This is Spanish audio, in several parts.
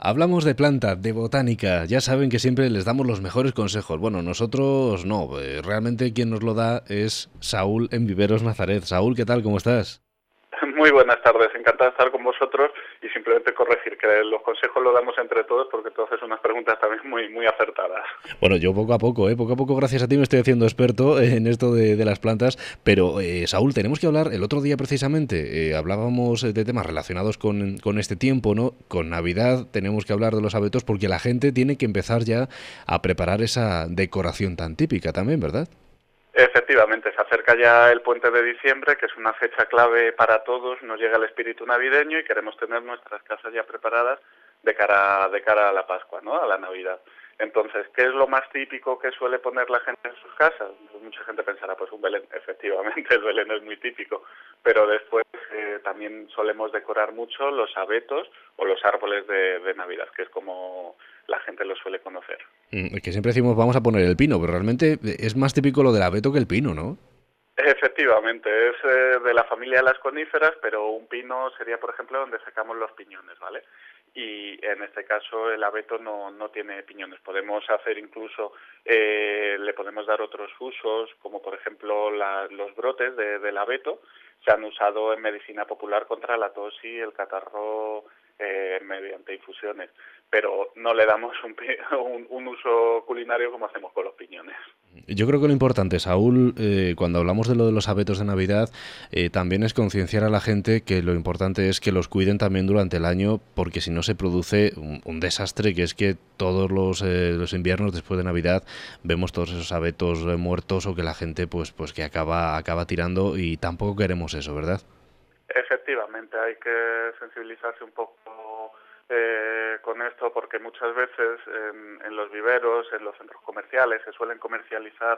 Hablamos de planta, de botánica. Ya saben que siempre les damos los mejores consejos. Bueno, nosotros no. Realmente quien nos lo da es Saúl en Viveros Nazaret. Saúl, ¿qué tal? ¿Cómo estás? Muy buenas tardes, encantado de estar con vosotros y simplemente corregir que los consejos los damos entre todos porque tú haces unas preguntas también muy acertadas. Bueno, yo poco a poco, ¿eh? Poco a poco, gracias a ti, me estoy haciendo experto en esto de las plantas. Pero, Saúl, tenemos que hablar, el otro día precisamente, hablábamos de temas relacionados con este tiempo, ¿no? Con Navidad tenemos que hablar de los abetos porque la gente tiene que empezar ya a preparar esa decoración tan típica también, ¿verdad? Efectivamente, se acerca ya el puente de diciembre, que es una fecha clave para todos, nos llega el espíritu navideño y queremos tener nuestras casas ya preparadas de cara a la Pascua, ¿no? A la Navidad. Entonces, ¿qué es lo más típico que suele poner la gente en sus casas? Pues mucha gente pensará, pues un Belén. Efectivamente, el Belén es muy típico, pero después también solemos decorar mucho los abetos o los árboles de Navidad, que es como la gente lo suele conocer. Que siempre decimos vamos a poner el pino, pero realmente es más típico lo del abeto que el pino, ¿no? Efectivamente, es de la familia de las coníferas, pero un pino sería, por ejemplo, donde sacamos los piñones, ¿vale? Y en este caso el abeto no tiene piñones. Podemos hacer incluso, le podemos dar otros usos, como por ejemplo los brotes del abeto se han usado en medicina popular contra la tos y el catarro mediante infusiones, pero no le damos un uso culinario como hacemos con los piñones. Yo creo que lo importante, Saúl, cuando hablamos de lo de los abetos de Navidad, también es concienciar a la gente que lo importante es que los cuiden también durante el año, porque si no se produce un desastre, que es que todos los inviernos después de Navidad vemos todos esos abetos muertos o que la gente pues que acaba tirando y tampoco queremos eso, ¿verdad? Efectivamente, hay que sensibilizarse un poco con esto porque muchas veces en los viveros, en los centros comerciales, se suelen comercializar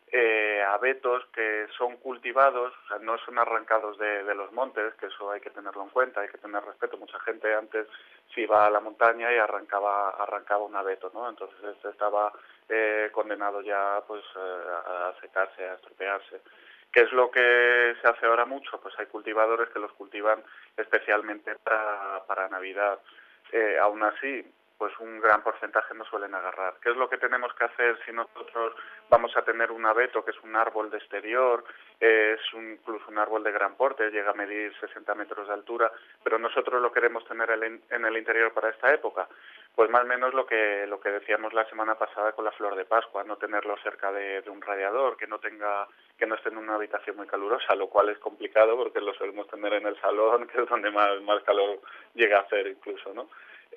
abetos que son cultivados, o sea, no son arrancados de los montes, que eso hay que tenerlo en cuenta, hay que tener respeto. Mucha gente antes se iba a la montaña y arrancaba un abeto, ¿no? Entonces este estaba condenado ya pues a secarse, a estropearse. ¿Qué es lo que se hace ahora mucho? Pues hay cultivadores que los cultivan especialmente para Navidad. Aún así, pues un gran porcentaje no suelen agarrar. ¿Qué es lo que tenemos que hacer si nosotros vamos a tener un abeto, que es un árbol de exterior, incluso un árbol de gran porte, llega a medir 60 metros de altura, pero nosotros lo queremos tener en el interior para esta época? Pues más o menos lo que decíamos la semana pasada con la flor de Pascua, no tenerlo cerca de un radiador, que no esté en una habitación muy calurosa, lo cual es complicado porque lo solemos tener en el salón, que es donde más calor llega a hacer incluso, ¿no?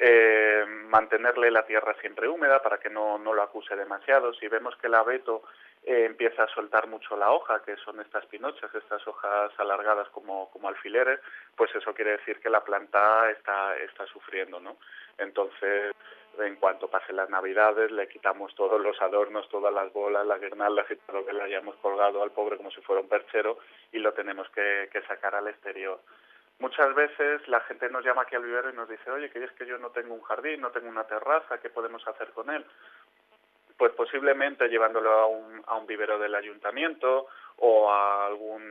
Mantenerle la tierra siempre húmeda para que no lo acuse demasiado. Si vemos que el abeto empieza a soltar mucho la hoja, que son estas pinochas, estas hojas alargadas como alfileres, pues eso quiere decir que la planta está sufriendo, ¿no? Entonces, en cuanto pasen las Navidades, le quitamos todos los adornos, todas las bolas, las guirnaldas y todo lo que le hayamos colgado al pobre como si fuera un perchero y lo tenemos que sacar al exterior. Muchas veces la gente nos llama aquí al vivero y nos dice, oye, que es que yo no tengo un jardín, no tengo una terraza, ¿qué podemos hacer con él? Pues posiblemente llevándolo a un vivero del ayuntamiento o a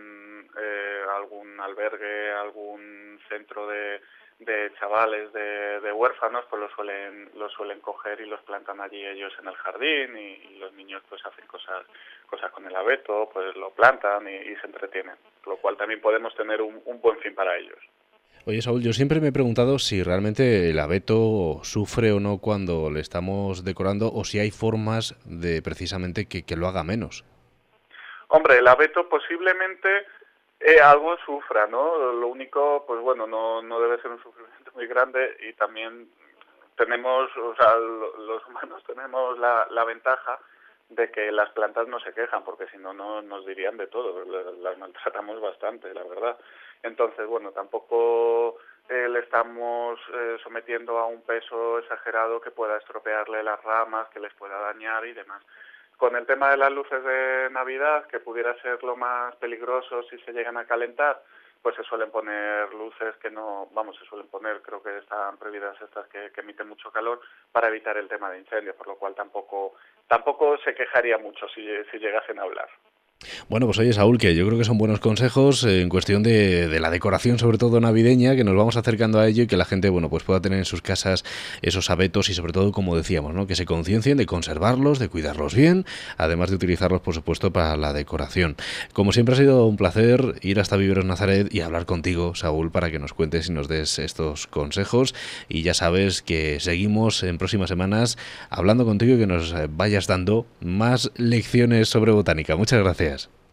algún albergue, algún centro de chavales, de huérfanos, pues lo suelen coger y los plantan allí ellos en el jardín y los niños pues hacen cosas con el abeto, pues lo plantan y se entretienen, lo cual también podemos tener un buen fin para ellos. Oye, Saúl, yo siempre me he preguntado si realmente el abeto sufre o no cuando le estamos decorando o si hay formas de precisamente que lo haga menos. Hombre, el abeto posiblemente algo sufra, ¿no? Lo único, pues bueno, no debe ser un sufrimiento muy grande y también tenemos, o sea, los humanos tenemos la ventaja de que las plantas no se quejan, porque si no, no nos dirían de todo, las maltratamos bastante, la verdad. Entonces, bueno, tampoco le estamos sometiendo a un peso exagerado que pueda estropearle las ramas, que les pueda dañar y demás. Con el tema de las luces de Navidad, que pudiera ser lo más peligroso si se llegan a calentar, pues se suelen poner luces que no, vamos, se suelen poner, creo que están prohibidas estas que emiten mucho calor para evitar el tema de incendios, por lo cual tampoco se quejaría mucho si llegasen a hablar. Bueno, pues oye, Saúl, que yo creo que son buenos consejos en cuestión de la decoración, sobre todo navideña, que nos vamos acercando a ello y que la gente, bueno, pues pueda tener en sus casas esos abetos y sobre todo, como decíamos, ¿no? Que se conciencien de conservarlos, de cuidarlos bien, además de utilizarlos, por supuesto, para la decoración. Como siempre ha sido un placer ir hasta Viveros Nazaret y hablar contigo, Saúl, para que nos cuentes y nos des estos consejos. Y ya sabes que seguimos en próximas semanas hablando contigo y que nos vayas dando más lecciones sobre botánica. Muchas gracias.